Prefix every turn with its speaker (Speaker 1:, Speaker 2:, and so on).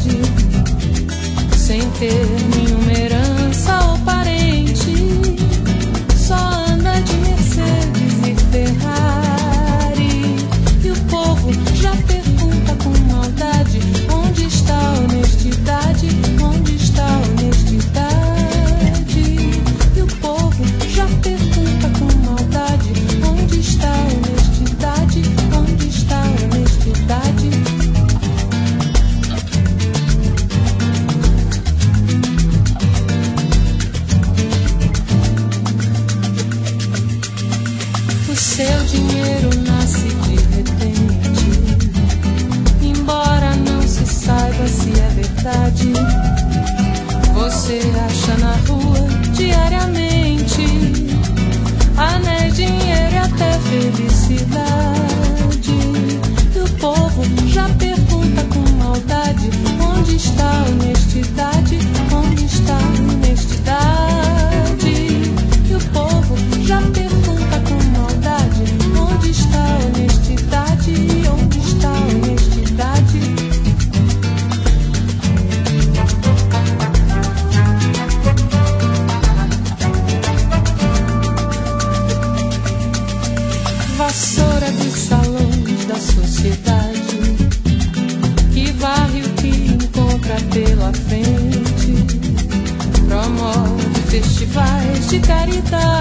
Speaker 1: cidade, sem ter nenhuma herança ou parente, só anda de Mercedes e Ferrari. E o povo já pergunta com maldade: onde está a honestidade? Onde está a honestidade? E o povo já pergunta com maldade: onde está a honestidade? Onde está a honestidade? O seu dinheiro nasce de repente, embora não se saiba se é verdade. Você acha na rua diariamente anéis, dinheiro e até felicidade. E o povo já pergunta com maldade: onde está a honestidade? Onde está a honestidade? E o povo já pergunta com maldade: onde está a honestidade? Onde está a honestidade? Vassoura dos salões da sociedade, que varre o que encontra pela frente, promove festivais de caridade.